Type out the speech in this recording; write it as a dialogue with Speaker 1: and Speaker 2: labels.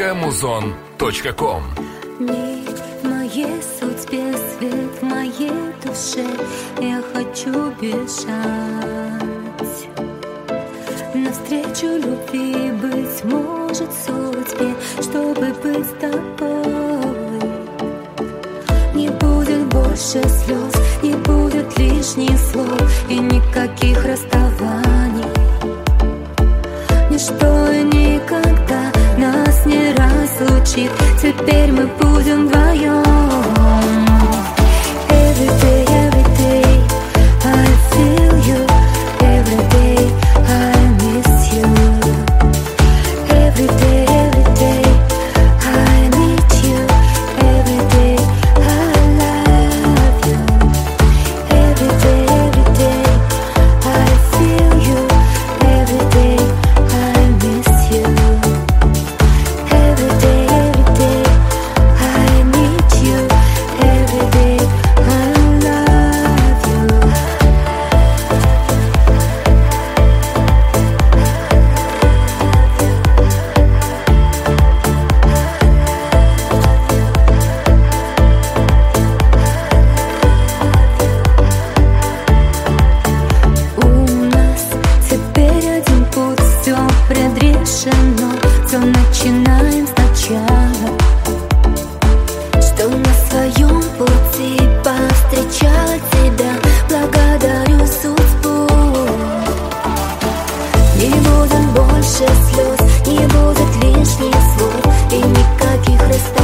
Speaker 1: muzon.com.
Speaker 2: Мир в моей судьбе, свет в моей душе. Я хочу бежать навстречу любви, быть может, судьбе, чтобы быть с тобой. Не будет больше слез, не будет лишних слов и никаких расставаний. Ничто и никогда нас не разлучит. Теперь мы будем вдвоем. Every day, I feel you. Every day, I miss you. Every day, I need you. Every day, I love you. Every day, I feel you. Every day, I miss you. Every day, I need you. Every day, I love you. У нас теперь один путь, все предрешено, все начинаем сначала. Что на своем пути повстречала тебя, благодарю судьбу. Не будет больше слез, не будет лишних слов и никаких расставаний.